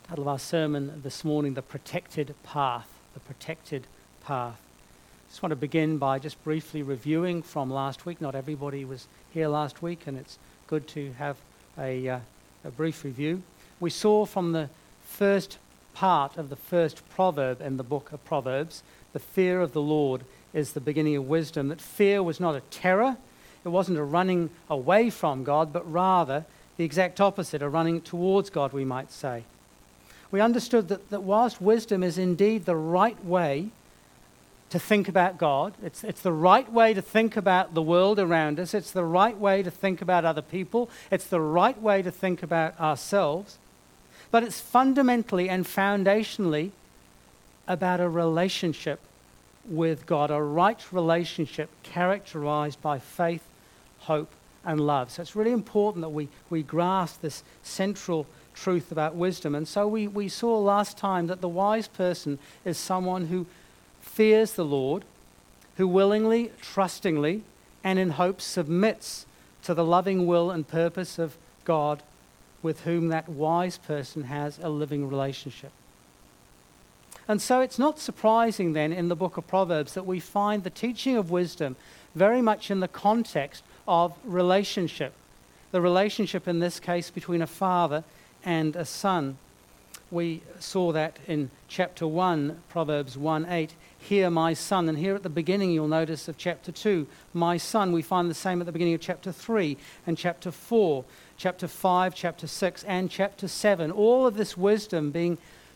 Title of our sermon this morning, The Protected Path. The Protected Path. I just want to begin by just briefly reviewing from last week. Not everybody was here last week, and it's good to have a brief review. We saw from the first part of the first proverb in the book of Proverbs, the fear of the Lord is the beginning of wisdom, that fear was not a terror, it wasn't a running away from God, but rather the exact opposite, a running towards God, we might say. We understood that whilst wisdom is indeed the right way to think about God, it's the right way to think about the world around us, it's the right way to think about other people, it's the right way to think about ourselves, but it's fundamentally and foundationally about a relationship with God, a right relationship characterized by faith, hope, and love. So it's really important that we grasp this central truth about wisdom. And so we saw last time that the wise person is someone who fears the Lord, who willingly, trustingly, and in hope submits to the loving will and purpose of God with whom that wise person has a living relationship. And so it's not surprising then in the book of Proverbs that we find the teaching of wisdom very much in the context of relationship. The relationship in this case between a father and a son. We saw that in chapter 1, Proverbs 1:8. Hear, my son. And here at the beginning you'll notice of chapter 2, my son. We find the same at the beginning of chapter 3 and chapter 4, chapter 5, chapter 6, and chapter 7. All of this wisdom being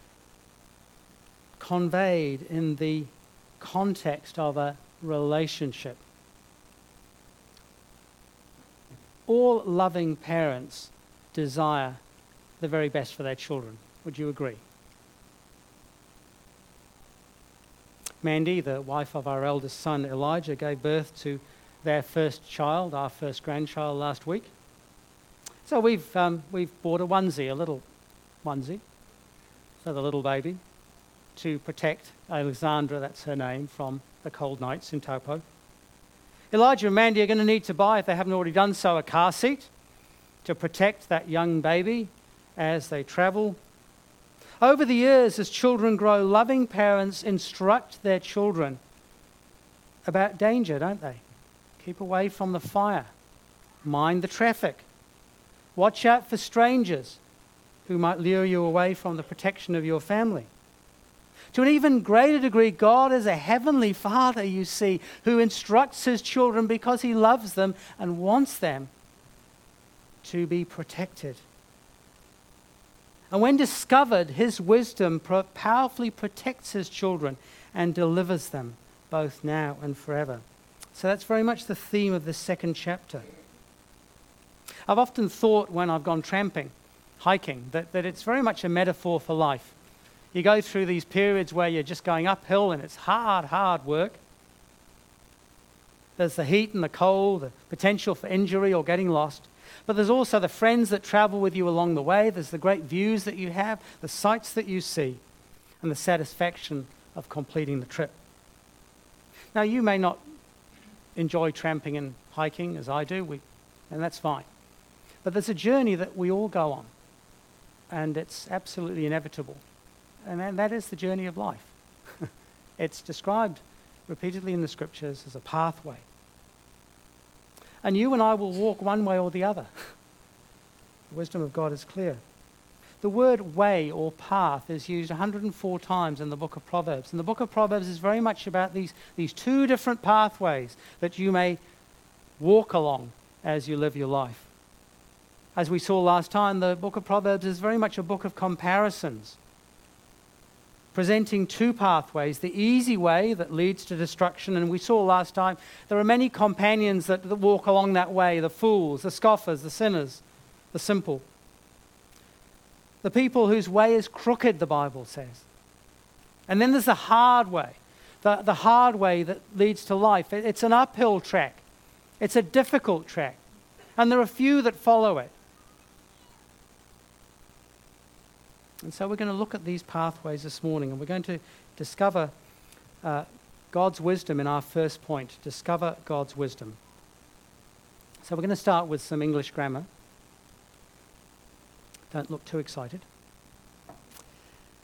conveyed in the context of a relationship. All loving parents desire the very best for their children. Would you agree? Mandy, the wife of our eldest son Elijah, gave birth to their first child, our first grandchild, last week. So we've bought a onesie, a little onesie, for the little baby, to protect Alexandra, that's her name, from the cold nights in Taupo. Elijah and Mandy are going to need to buy, if they haven't already done so, a car seat to protect that young baby as they travel. Over the years, as children grow, loving parents instruct their children about danger, don't they? Keep away from the fire. Mind the traffic. Watch out for strangers who might lure you away from the protection of your family. To an even greater degree, God is a heavenly Father, you see, who instructs his children because he loves them and wants them to be protected. And when discovered, his wisdom powerfully protects his children and delivers them both now and forever. So that's very much the theme of this second chapter. I've often thought when I've gone tramping, hiking, that it's very much a metaphor for life. You go through these periods where you're just going uphill and it's hard work. There's the heat and the cold, the potential for injury or getting lost. But there's also the friends that travel with you along the way. There's the great views that you have, the sights that you see, and the satisfaction of completing the trip. Now, you may not enjoy tramping and hiking as I do, and that's fine. But there's a journey that we all go on, and it's absolutely inevitable. And that is the journey of life. It's described repeatedly in the scriptures as a pathway. And you and I will walk one way or the other. The wisdom of God is clear. The word way or path is used 104 times in the book of Proverbs. And the book of Proverbs is very much about these two different pathways that you may walk along as you live your life. As we saw last time, the book of Proverbs is very much a book of comparisons, presenting two pathways, the easy way that leads to destruction, and we saw last time there are many companions that walk along that way, the fools, the scoffers, the sinners, the simple. The people whose way is crooked, the Bible says. And then there's the hard way, the hard way that leads to life. It's an uphill track. It's a difficult track. And there are few that follow it. And so we're going to look at these pathways this morning, and we're going to discover God's wisdom in our first point. Discover God's wisdom. So we're going to start with some English grammar. Don't look too excited.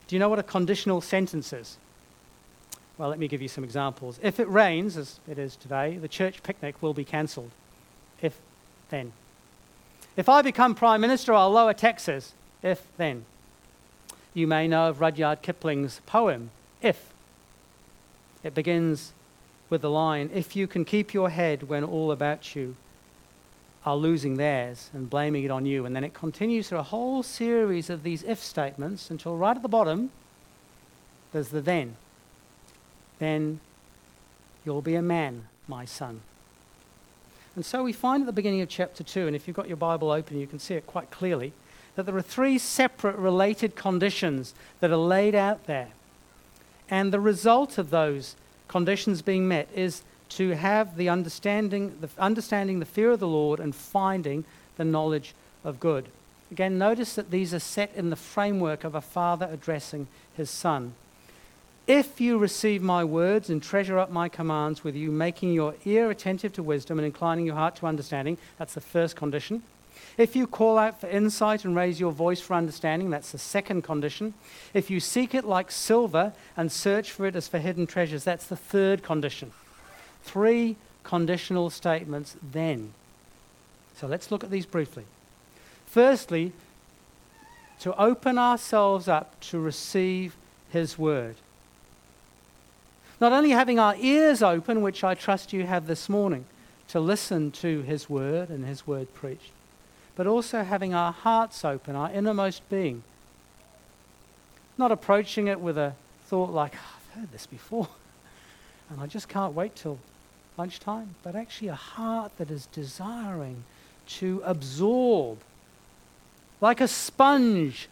Do you know what a conditional sentence is? Well, let me give you some examples. If it rains, as it is today, the church picnic will be cancelled. If, then. If I become Prime Minister, I'll lower taxes. If, then. You may know of Rudyard Kipling's poem, If. It begins with the line, if you can keep your head when all about you are losing theirs and blaming it on you. And then it continues through a whole series of these if statements until right at the bottom, there's the then. Then you'll be a man, my son. And so we find at the beginning of chapter 2, and if you've got your Bible open, you can see it quite clearly, that there are 3 separate related conditions that are laid out there. And the result of those conditions being met is to have the understanding the fear of the Lord and finding the knowledge of good. Again, notice that these are set in the framework of a father addressing his son. If you receive my words and treasure up my commands with you, making your ear attentive to wisdom and inclining your heart to understanding, that's the first condition. If you call out for insight and raise your voice for understanding, that's the second condition. If you seek it like silver and search for it as for hidden treasures, that's the third condition. 3 conditional statements then. So let's look at these briefly. Firstly, to open ourselves up to receive his word. Not only having our ears open, which I trust you have this morning, to listen to his word and his word preached, but also having our hearts open, our innermost being. Not approaching it with a thought like, oh, I've heard this before, and I just can't wait till lunchtime, but actually a heart that is desiring to absorb, like a sponge,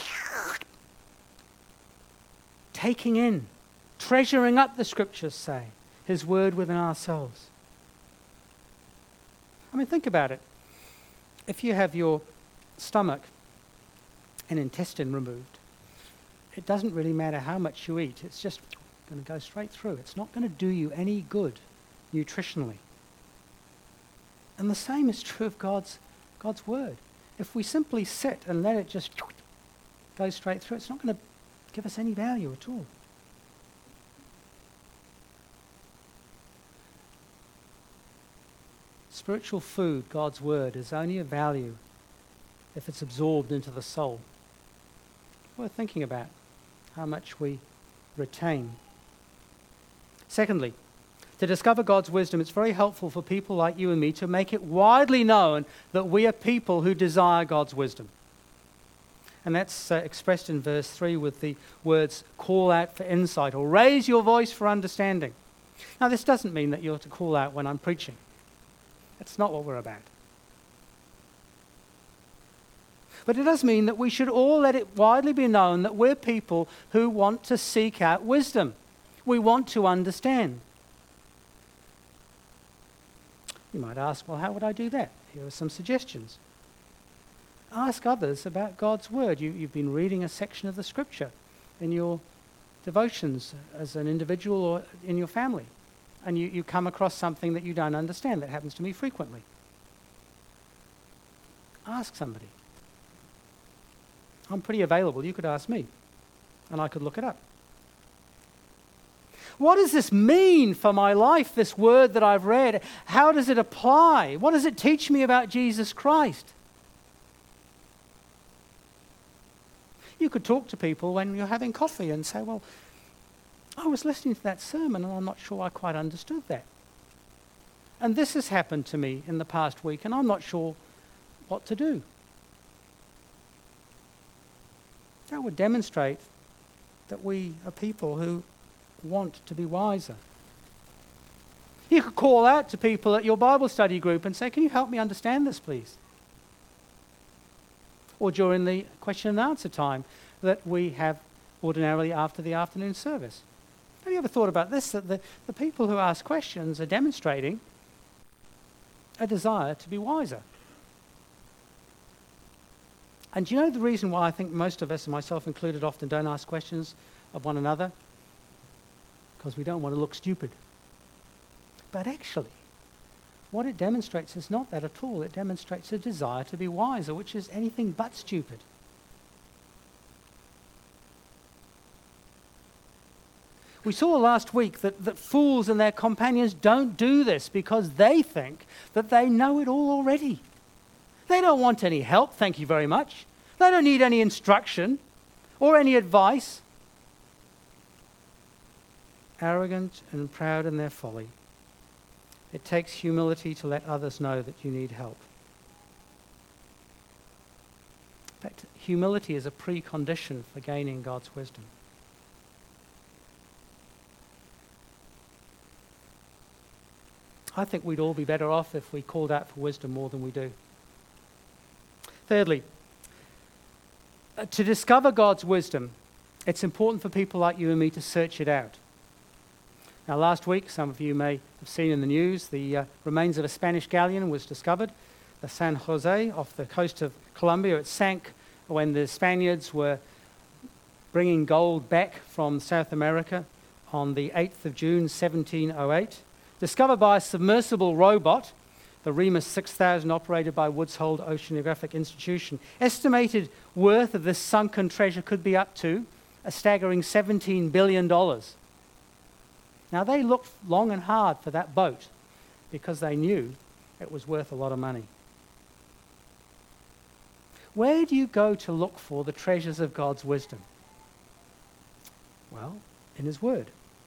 taking in, treasuring up, the scriptures say, his word within ourselves. I mean, think about it. If you have your stomach and intestine removed, it doesn't really matter how much you eat. It's just going to go straight through. It's not going to do you any good nutritionally. And the same is true of God's word. If we simply sit and let it just go straight through, it's not going to give us any value at all. Spiritual food, God's word, is only of value if it's absorbed into the soul. Worth thinking about how much we retain. Secondly, to discover God's wisdom, it's very helpful for people like you and me to make it widely known that we are people who desire God's wisdom. And that's expressed in verse 3 with the words, call out for insight, or raise your voice for understanding. Now, this doesn't mean that you're to call out when I'm preaching. That's not what we're about. But it does mean that we should all let it widely be known that we're people who want to seek out wisdom. We want to understand. You might ask, well, how would I do that? Here are some suggestions. Ask others about God's word. You've been reading a section of the scripture in your devotions as an individual or in your family, and you come across something that you don't understand. That happens to me frequently. Ask somebody. I'm pretty available. You could ask me, and I could look it up. What does this mean for my life, this word that I've read? How does it apply? What does it teach me about Jesus Christ? You could talk to people when you're having coffee and say, well, I was listening to that sermon and I'm not sure I quite understood that. And this has happened to me in the past week and I'm not sure what to do. That would demonstrate that we are people who want to be wiser. You could call out to people at your Bible study group and say, can you help me understand this, please? Or during the question and answer time that we have ordinarily after the afternoon service. Have you ever thought about this, that the people who ask questions are demonstrating a desire to be wiser? And do you know the reason why I think most of us, and myself included, often don't ask questions of one another? Because we don't want to look stupid. But actually, what it demonstrates is not that at all. It demonstrates a desire to be wiser, which is anything but stupid. We saw last week that fools and their companions don't do this because they think that they know it all already. They don't want any help, thank you very much. They don't need any instruction or any advice. Arrogant and proud in their folly. It takes humility to let others know that you need help. In fact, humility is a precondition for gaining God's wisdom. I think we'd all be better off if we called out for wisdom more than we do. Thirdly, to discover God's wisdom, it's important for people like you and me to search it out. Now, last week, some of you may have seen in the news, the remains of a Spanish galleon was discovered, the San Jose, off the coast of Colombia. It sank when the Spaniards were bringing gold back from South America on the 8th of June, 1708. Discovered by a submersible robot, the Remus 6000, operated by Woods Hole Oceanographic Institution. Estimated worth of this sunken treasure could be up to a staggering $17 billion. Now, they looked long and hard for that boat because they knew it was worth a lot of money. Where do you go to look for the treasures of God's wisdom? Well, in His Word.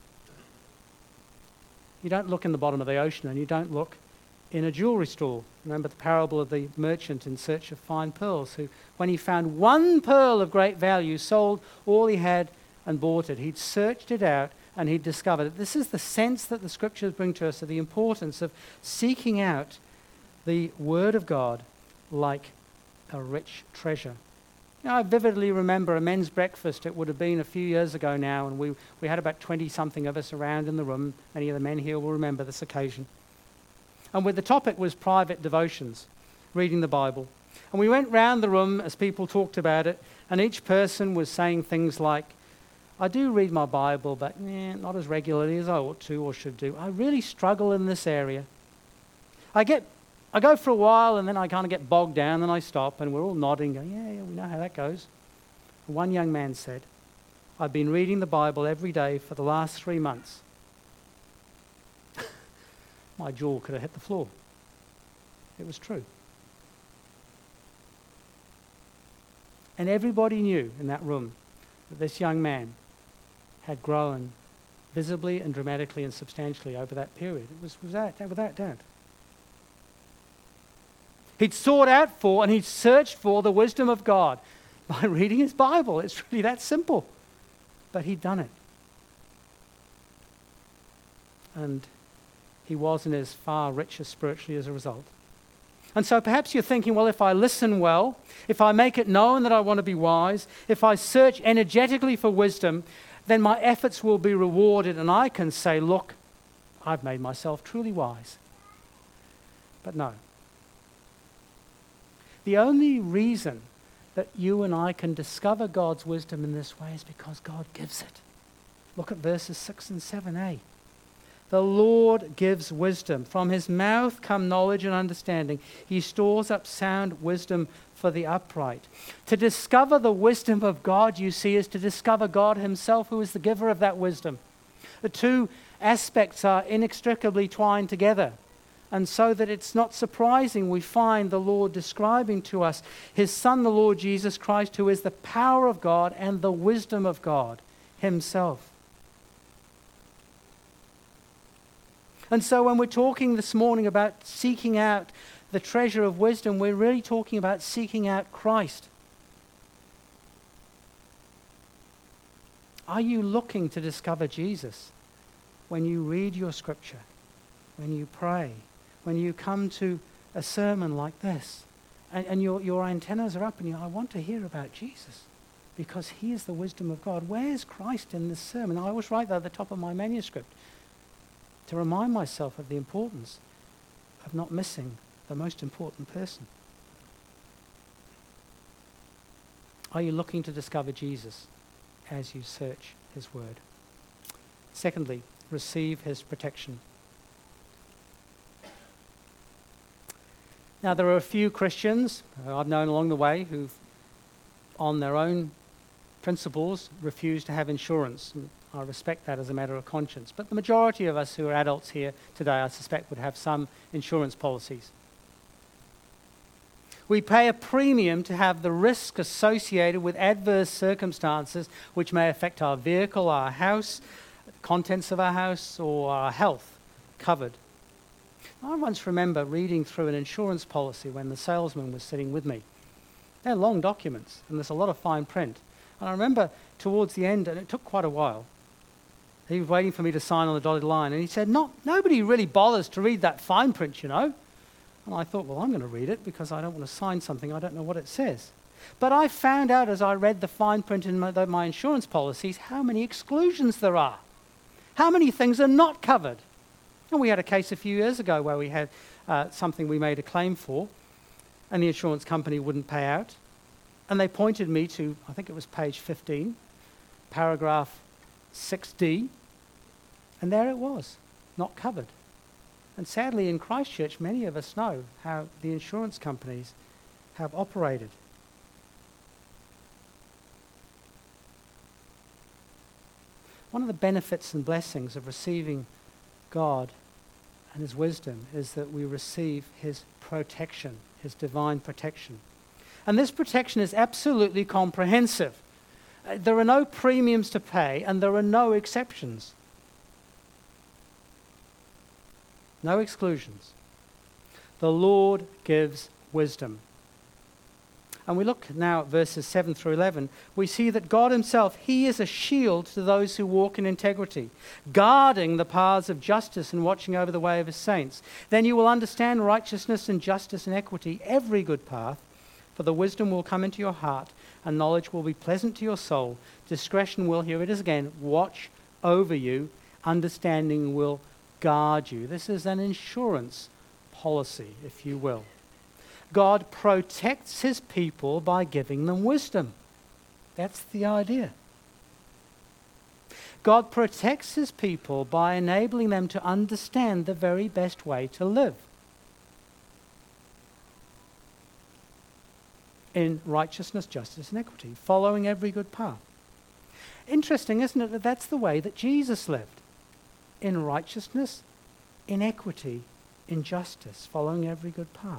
You don't look in the bottom of the ocean, and you don't look in a jewelry store. Remember the parable of the merchant in search of fine pearls, who, when he found one pearl of great value, sold all he had and bought it. He'd searched it out, and he discovered it. This is the sense that the Scriptures bring to us of the importance of seeking out the Word of God like a rich treasure. You know, I vividly remember a men's breakfast. It would have been a few years ago now, and we had about 20-something of us around in the room. Many of the men here will remember this occasion. And the topic was private devotions, reading the Bible. And we went round the room as people talked about it, and each person was saying things like, I do read my Bible, but not as regularly as I ought to or should do. I really struggle in this area. I go for a while, and then I kind of get bogged down, and I stop, and we're all nodding, going, yeah, we know how that goes. And one young man said, I've been reading the Bible every day for the last 3 months. My jaw could have hit the floor. It was true. And everybody knew in that room that this young man had grown visibly and dramatically and substantially over that period. It was without doubt. He'd sought out for and he'd searched for the wisdom of God by reading his Bible. It's really that simple. But he'd done it. And he wasn't as far richer spiritually as a result. And so perhaps you're thinking, well, if I listen well, if I make it known that I want to be wise, if I search energetically for wisdom, then my efforts will be rewarded, and I can say, look, I've made myself truly wise. But no. The only reason that you and I can discover God's wisdom in this way is because God gives it. Look at verses 6 and 7a. The Lord gives wisdom. From His mouth come knowledge and understanding. He stores up sound wisdom for the upright. To discover the wisdom of God, you see, is to discover God Himself, who is the giver of that wisdom. The two aspects are inextricably twined together. And so that it's not surprising we find the Lord describing to us His Son, the Lord Jesus Christ, who is the power of God and the wisdom of God Himself. And so when we're talking this morning about seeking out the treasure of wisdom, we're really talking about seeking out Christ. Are you looking to discover Jesus when you read your scripture, when you pray, when you come to a sermon like this, and your antennas are up and I want to hear about Jesus because He is the wisdom of God. Where's Christ in this sermon? I always write that at the top of my manuscript to remind myself of the importance of not missing the most important person. Are you looking to discover Jesus as you search His Word? Secondly, receive His protection. Now, there are a few Christians I've known along the way who've, on their own principles, refused to have insurance. I respect that as a matter of conscience. But the majority of us who are adults here today, I suspect, would have some insurance policies. We pay a premium to have the risk associated with adverse circumstances which may affect our vehicle, our house, the contents of our house, or our health covered. I once remember reading through an insurance policy when the salesman was sitting with me. They're long documents, and there's a lot of fine print. And I remember towards the end, and it took quite a while, he was waiting for me to sign on the dotted line, and he said, nobody really bothers to read that fine print, you know. And I thought, well, I'm going to read it because I don't want to sign something I don't know what it says. But I found out as I read the fine print in my insurance policies how many exclusions there are, how many things are not covered. And we had a case a few years ago where we had something we made a claim for, and the insurance company wouldn't pay out. And they pointed me to, I think it was page 15, paragraph 6D, and there it was, not covered. And sadly, in Christchurch, many of us know how the insurance companies have operated. One of the benefits and blessings of receiving God and His wisdom is that we receive His protection, His divine protection. And this protection is absolutely comprehensive. There are no premiums to pay, and there are no exceptions. No exclusions. The Lord gives wisdom. And we look now at verses 7 through 11. We see that God Himself, He is a shield to those who walk in integrity, guarding the paths of justice and watching over the way of His saints. Then you will understand righteousness and justice and equity, every good path, for the wisdom will come into your heart, and knowledge will be pleasant to your soul. Discretion will, here it is again, watch over you. Understanding will guard you. This is an insurance policy, if you will. God protects His people by giving them wisdom. That's the idea. God protects His people by enabling them to understand the very best way to live in righteousness, justice, and equity, following every good path. Interesting, isn't it, that that's the way that Jesus lived? In righteousness, in equity, in justice, following every good path.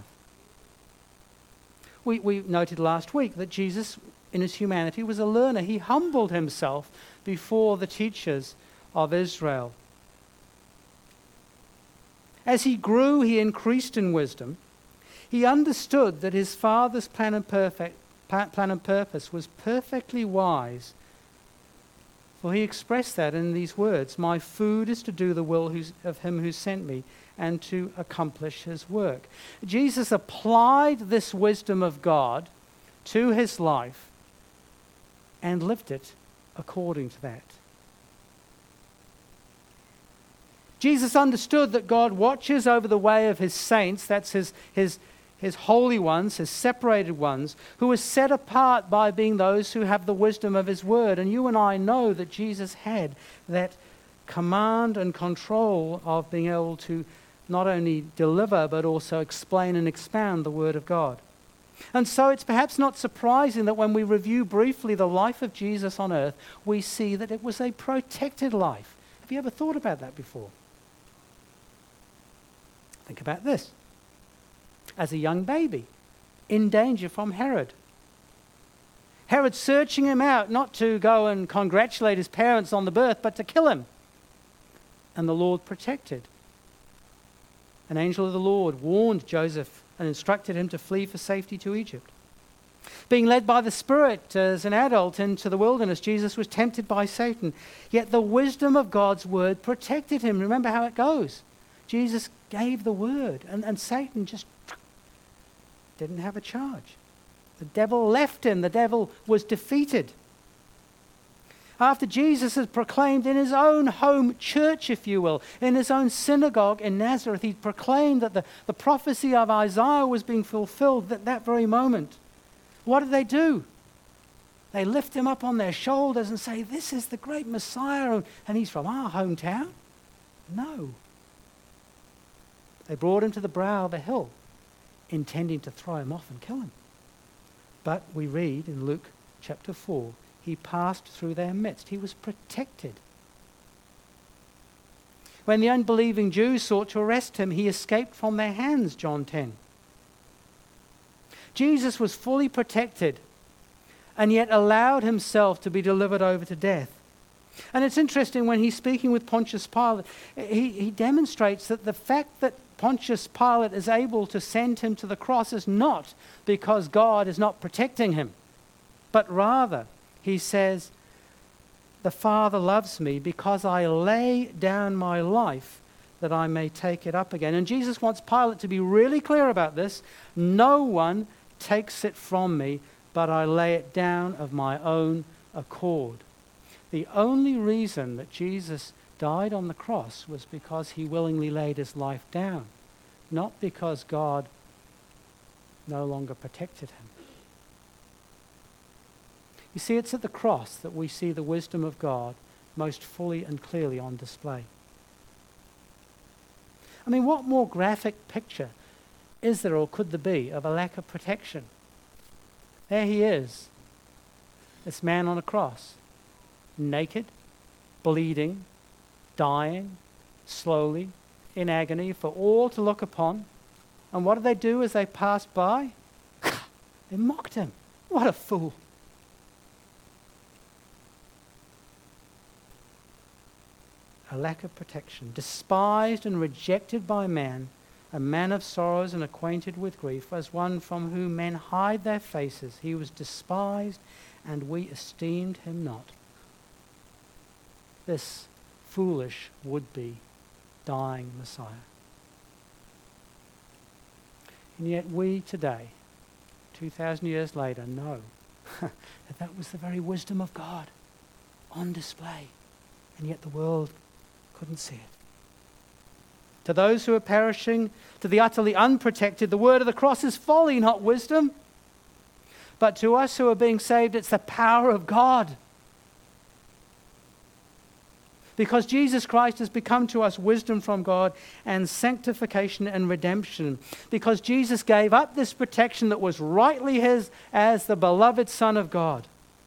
We noted last week that Jesus, in His humanity, was a learner. He humbled Himself before the teachers of Israel. As He grew, He increased in wisdom. He understood that His Father's plan and purpose was perfectly wise. For He expressed that in these words, "My food is to do the will of Him who sent me and to accomplish His work." Jesus applied this wisdom of God to His life and lived it according to that. Jesus understood that God watches over the way of His saints, that's His holy ones, His separated ones, who are set apart by being those who have the wisdom of His word. And you and I know that Jesus had that command and control of being able to not only deliver but also explain and expound the word of God. And so it's perhaps not surprising that when we review briefly the life of Jesus on earth, we see that it was a protected life. Have you ever thought about that before? Think about this. As a young baby, in danger from Herod. Herod searching Him out, not to go and congratulate his parents on the birth, but to kill Him. And the Lord protected. An angel of the Lord warned Joseph and instructed him to flee for safety to Egypt. Being led by the Spirit as an adult into the wilderness, Jesus was tempted by Satan. Yet the wisdom of God's word protected him. Remember how it goes. Jesus gave the word, and Satan just didn't have a charge. The devil left him. The devil was defeated. After Jesus had proclaimed in His own home church, if you will, in His own synagogue in Nazareth, He proclaimed that the prophecy of Isaiah was being fulfilled at that very moment. What did they do? They lift Him up on their shoulders and say, "This is the great Messiah, and He's from our hometown." No. They brought Him to the brow of a hill, intending to throw Him off and kill Him. But we read in Luke chapter 4, He passed through their midst. He was protected When the unbelieving Jews sought to arrest him, he escaped from their hands, John 10. Jesus was fully protected and yet allowed himself to be delivered over to death. And it's interesting when he's speaking with Pontius Pilate, he demonstrates that the fact that Pontius Pilate is able to send him to the cross is not because God is not protecting him, but rather, he says, the Father loves me because I lay down my life that I may take it up again. And Jesus wants Pilate to be really clear about this. No one takes it from me, but I lay it down of my own accord. The only reason that Jesus died on the cross was because he willingly laid his life down, not because God no longer protected him. You see, it's at the cross that we see the wisdom of God most fully and clearly on display. I mean, what more graphic picture is there or could there be of a lack of protection? There he is, this man on a cross, naked, bleeding, dying, slowly, in agony, for all to look upon. And what did they do as they passed by? They mocked him. What a fool. A lack of protection, despised and rejected by man, a man of sorrows and acquainted with grief, as one from whom men hide their faces. He was despised, and we esteemed him not. This foolish would-be dying Messiah. And yet we today, 2,000 years later, know that that was the very wisdom of God on display, and yet the world couldn't see it. To those who are perishing, to the utterly unprotected, the word of the cross is folly, not wisdom. But to us who are being saved, it's the power of God. Because Jesus Christ has become to us wisdom from God and sanctification and redemption. Because Jesus gave up this protection that was rightly his as the beloved Son of God.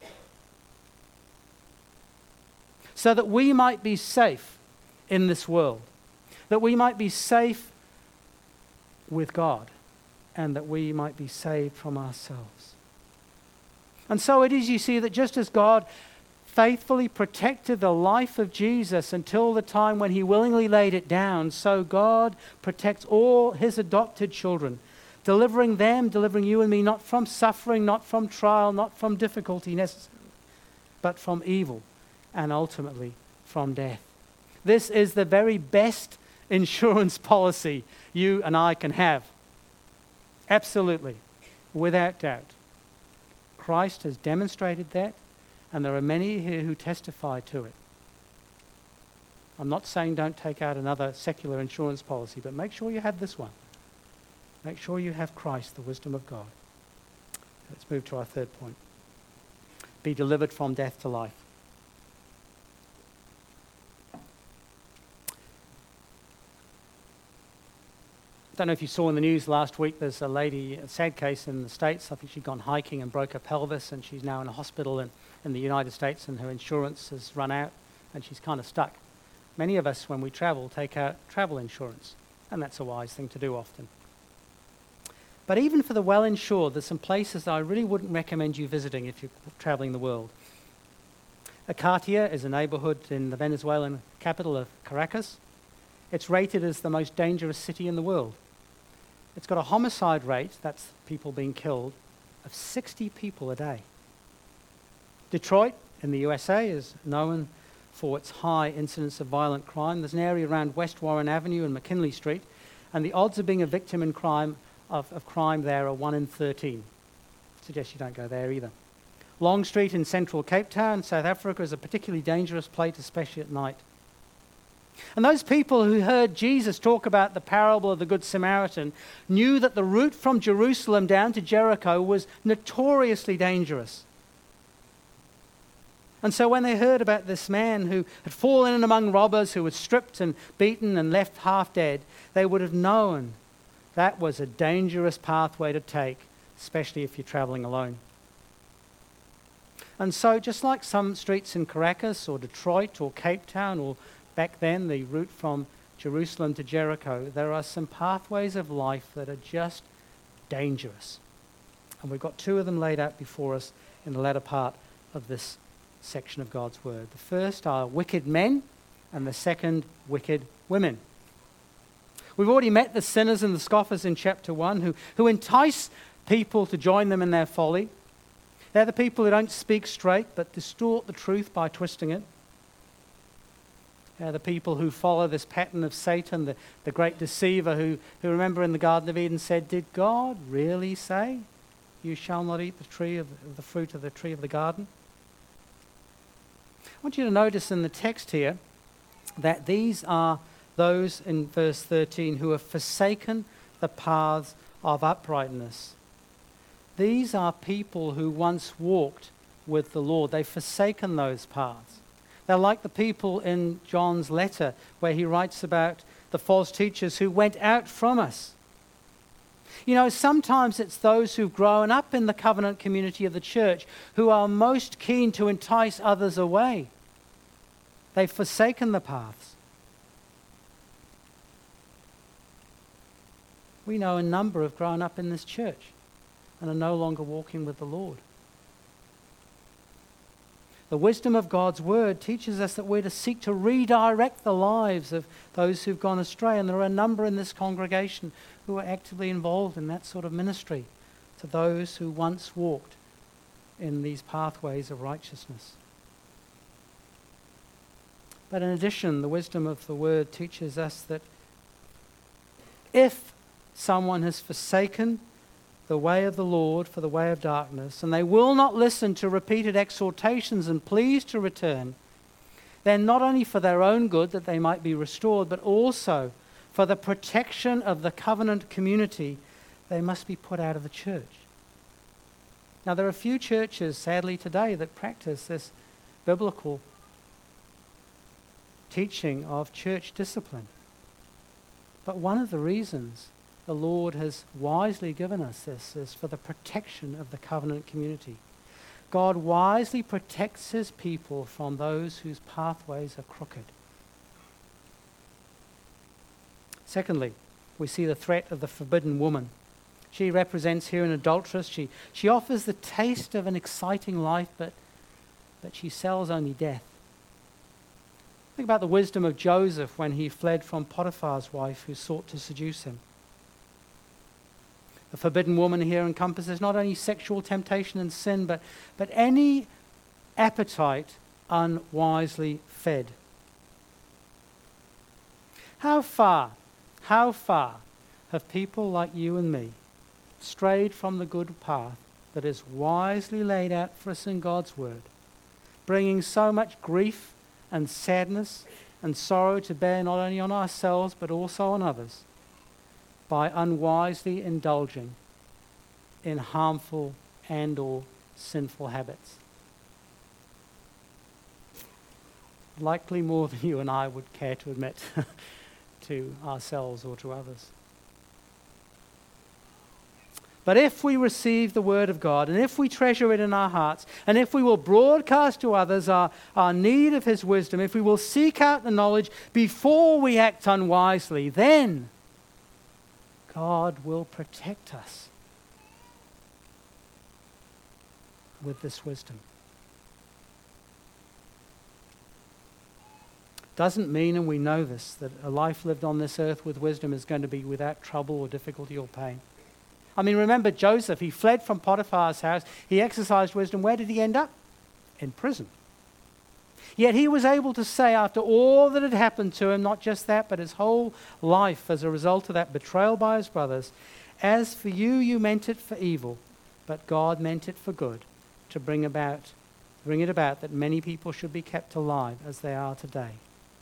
So that we might be safe in this world. That we might be safe with God. And that we might be saved from ourselves. And so it is, you see, that just as God faithfully protected the life of Jesus until the time when he willingly laid it down, so God protects all his adopted children, delivering you and me, not from suffering, not from trial, not from difficulty necessarily, but from evil and ultimately from death. This is the very best insurance policy you and I can have. Absolutely, without doubt. Christ has demonstrated that, and there are many here who testify to it. I'm not saying don't take out another secular insurance policy, but make sure you have this one. Make sure you have Christ, the wisdom of God. Let's move to our third point. Be delivered from death to life. I don't know if you saw in the news last week, there's a lady, a sad case in the States. I think she'd gone hiking and broke her pelvis, and she's now in a hospital in the United States, and her insurance has run out, and she's kind of stuck. Many of us, when we travel, take out travel insurance, and that's a wise thing to do often. But even for the well-insured, there's some places that I really wouldn't recommend you visiting if you're traveling the world. Acatia is a neighborhood in the Venezuelan capital of Caracas. It's rated as the most dangerous city in the world. It's got a homicide rate, that's people being killed, of 60 people a day. Detroit in the USA is known for its high incidence of violent crime. There's an area around West Warren Avenue and McKinley Street, and the odds of being a victim in crime of crime there are 1 in 13. I suggest you don't go there either. Long Street in central Cape Town, South Africa, is a particularly dangerous place, especially at night. And those people who heard Jesus talk about the parable of the Good Samaritan knew that the route from Jerusalem down to Jericho was notoriously dangerous. And so when they heard about this man who had fallen in among robbers, who was stripped and beaten and left half dead, they would have known that was a dangerous pathway to take, especially if you're traveling alone. And so just like some streets in Caracas or Detroit or Cape Town or back then, the route from Jerusalem to Jericho, there are some pathways of life that are just dangerous. And we've got two of them laid out before us in the latter part of this section of God's word. The first are wicked men, and the second, wicked women. We've already met the sinners and the scoffers in chapter 1 who entice people to join them in their folly. They're the people who don't speak straight but distort the truth by twisting it. They're the people who follow this pattern of Satan, the great deceiver who remember in the Garden of Eden said, did God really say, you shall not eat the fruit of the tree of the garden? I want you to notice in the text here that these are those in verse 13 who have forsaken the paths of uprightness. These are people who once walked with the Lord. They've forsaken those paths. They're like the people in John's letter where he writes about the false teachers who went out from us. You know, sometimes it's those who've grown up in the covenant community of the church who are most keen to entice others away. They've forsaken the paths. We know a number have grown up in this church and are no longer walking with the Lord. The wisdom of God's word teaches us that we're to seek to redirect the lives of those who've gone astray. And there are a number in this congregation who are actively involved in that sort of ministry to those who once walked in these pathways of righteousness. But in addition, the wisdom of the word teaches us that if someone has forsaken the way of the Lord for the way of darkness, and they will not listen to repeated exhortations and pleas to return, then not only for their own good that they might be restored, but also for the protection of the covenant community, they must be put out of the church. Now, there are few churches, sadly, today that practice this biblical teaching of church discipline. But one of the reasons the Lord has wisely given us this is for the protection of the covenant community. God wisely protects his people from those whose pathways are crooked. Secondly, we see the threat of the forbidden woman. She represents here an adulteress. She offers the taste of an exciting life, but she sells only death. Think about the wisdom of Joseph when he fled from Potiphar's wife who sought to seduce him. The forbidden woman here encompasses not only sexual temptation and sin, but any appetite unwisely fed. How far have people like you and me strayed from the good path that is wisely laid out for us in God's word, bringing so much grief and sadness and sorrow to bear not only on ourselves but also on others, by unwisely indulging in harmful and or sinful habits. Likely more than you and I would care to admit to ourselves or to others. But if we receive the word of God, and if we treasure it in our hearts, and if we will broadcast to others our need of his wisdom, if we will seek out the knowledge before we act unwisely, then God will protect us with this wisdom. Doesn't mean, and we know this, that a life lived on this earth with wisdom is going to be without trouble or difficulty or pain. I mean, remember Joseph, he fled from Potiphar's house, he exercised wisdom. Where did he end up? In prison. Yet he was able to say, after all that had happened to him, not just that, but his whole life as a result of that betrayal by his brothers, as for you, you meant it for evil, but God meant it for good, to bring it about that many people should be kept alive as they are today.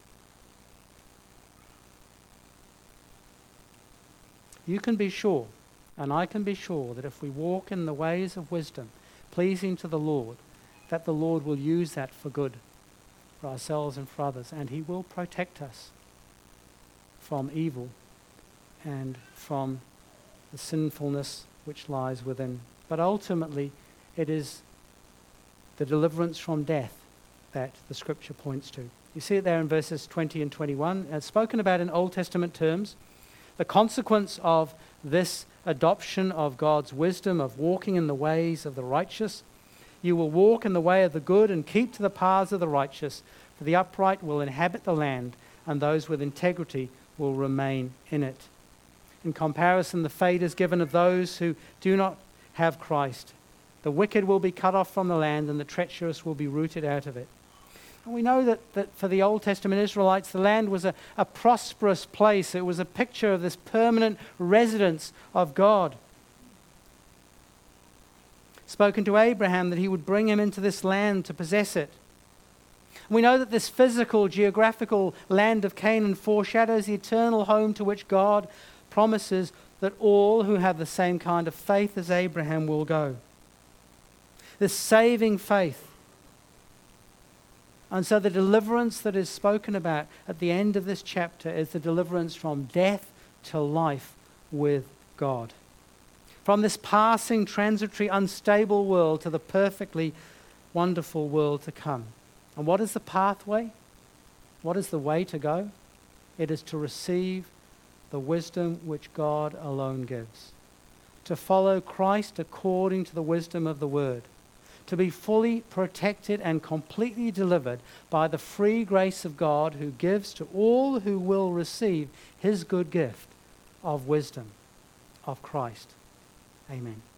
You can be sure, and I can be sure, that if we walk in the ways of wisdom, pleasing to the Lord, that the Lord will use that for good for ourselves and for others, and he will protect us from evil and from the sinfulness which lies within. But ultimately, it is the deliverance from death that the Scripture points to. You see it there in verses 20 and 21. It's spoken about in Old Testament terms. The consequence of this adoption of God's wisdom, of walking in the ways of the righteous. You will walk in the way of the good and keep to the paths of the righteous, for the upright will inhabit the land, and those with integrity will remain in it. In comparison, the fate is given of those who do not have Christ. The wicked will be cut off from the land, and the treacherous will be rooted out of it. And we know that for the Old Testament Israelites, the land was a prosperous place. It was a picture of this permanent residence of God. Spoken to Abraham that he would bring him into this land to possess it. We know that this physical, geographical land of Canaan foreshadows the eternal home to which God promises that all who have the same kind of faith as Abraham will go. This saving faith. And so the deliverance that is spoken about at the end of this chapter is the deliverance from death to life with God. From this passing, transitory, unstable world to the perfectly wonderful world to come. And what is the pathway? What is the way to go? It is to receive the wisdom which God alone gives. To follow Christ according to the wisdom of the Word. To be fully protected and completely delivered by the free grace of God who gives to all who will receive his good gift of wisdom of Christ. Amen.